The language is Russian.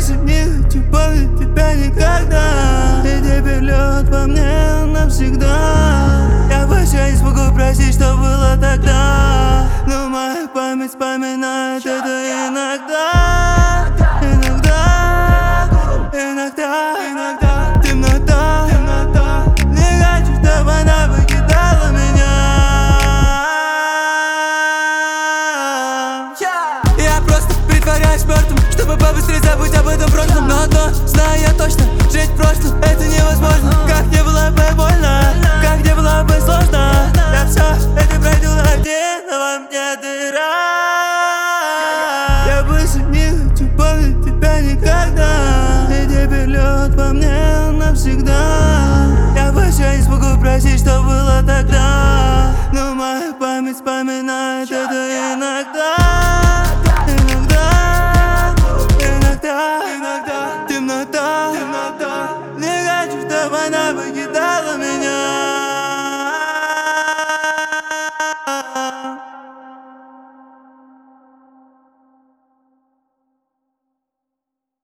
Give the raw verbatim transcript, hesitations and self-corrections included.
больше не хочу помнить тебя никогда. И теперь лед во мне навсегда. Я больше не смогу простить, что было тогда, но моя память вспоминает это иногда. Иногда, иногда, иногда. Темнота, темнота. Не хочу, чтобы она покидала меня. Я просто притворяюсь мертвым, чтобы побыстрее забыть об этом прошлом. Но одно знаю я точно: жить в прошлом это невозможно. Как не было бы больно, как не было бы сложно, я все это пройду один, но во мне дыра. Я больше не хочу помнить тебя никогда. И теперь лед во мне навсегда. Я больше не смогу простить, что было тогда.